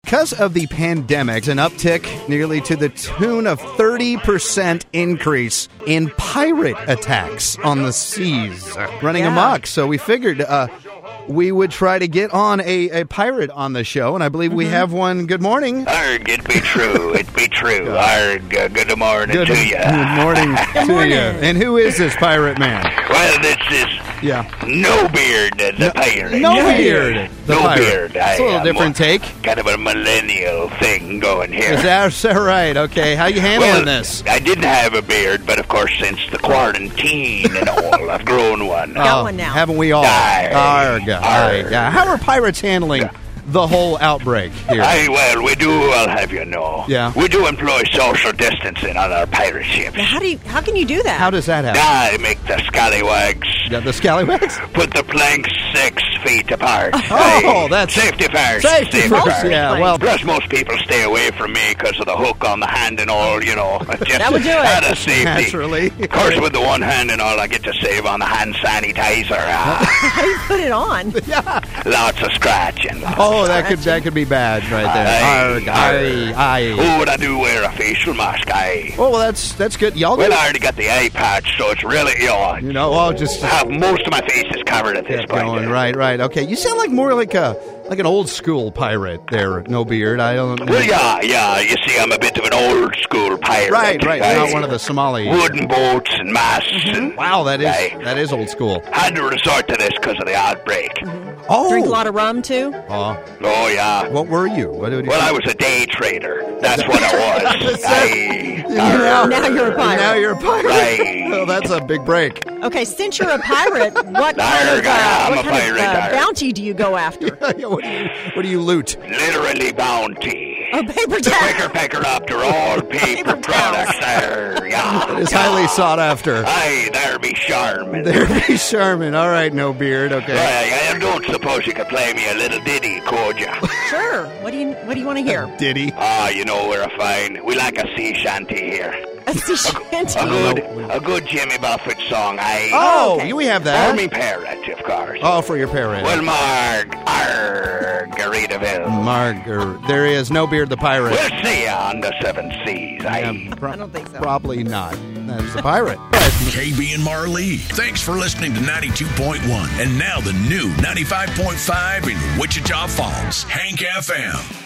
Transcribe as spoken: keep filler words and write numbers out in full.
because of the pandemic, an uptick nearly to the tune of thirty percent increase in pirate attacks on the seas, running Yeah. amok. So we figured uh, we would try to get on a, a pirate on the show, and I believe we have one. Good morning. Arg, it be true. It be true. Arg, uh, good morning Good, to you. good morning to morning. you. And who is this pirate man? Well, this is Yeah. No Beard, uh, the pirate. No Beard, the no pirate. Beard. I, It's a little uh, different mo- take. Kind of a millennial thing going here. Is that, is that right? Okay. How you handling well, this? I didn't have a beard, but of course, since the quarantine and all, I've grown one. Got one now. Haven't we all? Aye. Arg, aye, Arg. yeah. How are pirates handling the whole outbreak here? Aye, well, we do, I'll have you know. Yeah. We do employ social distancing on our pirate ships. Now, how do you? How can you do that? How does that happen? I make the scallywags Yeah, the scallywags? put the planks six feet apart. Oh, Aye. that's- Safety first. Safety first, yeah. Well, Plus, most people stay away from me because of the hook on the hand and all, you know. Just That would do it. Out of safety. naturally. Of course, with the one hand and all, I get to save on the hand sanitizer. Ah, How do you put it on? lots of scratching. Oh, that could that could be bad right there. Aye, Arg, aye, aye. Oh, but I do wear a facial mask, aye. Oh, well, that's that's good. Y'all Well, do, I already got the eye patch, so it's really, you know, you know, oh, just I have most of my face is covered at this kept point. going. Right, right. Okay, you sound like more like a like an old school pirate there. No beard. I don't. Well, yeah, yeah. You see, I'm a bit of an old school pirate. Right, right. Aye. Not one of the Somali. Wooden boats and masts. And Wow, that is Aye. that is old school. had to resort to this because of the outbreak. Oh, Drink a lot of rum too. Oh, Oh, yeah. what were you? What did you? Well, I was a day trader. That's what I was. Aye. now, Now you're a pirate. Now you're a pirate. Aye. Oh, that's a big break. Okay, since you're a pirate, what kind Arg, of, uh, I'm what a kind of pirate, uh, arg. bounty do you go after? Yeah, what do you what do you loot? Literally bounty. A paper The towel. quicker picker after all paper Paper products there. Yeah. It's highly sought after. Aye, there be charmin. There be Sherman. All right, no beard. Okay. Aye, I don't suppose you could play me a little ditty, could ya? Sure. What do you What do you want to hear? Diddy. Ah, you know we're a fine. We like a sea shanty here. A sea shanty. A don't good, know. a good Jimmy Buffett song, aye. Oh, okay. we have For that. me parrot, of course. Oh, for your parrot. Well, Marg, Margaritaville. Margar. There is no beard the pirate. We'll see ya on the seven seas, aye. Yeah, pro- I don't think so. Probably not. That's the pirate. K B and Marley. Thanks for listening to ninety-two point one. And now the new ninety-five point five in Wichita Falls. Hank F M.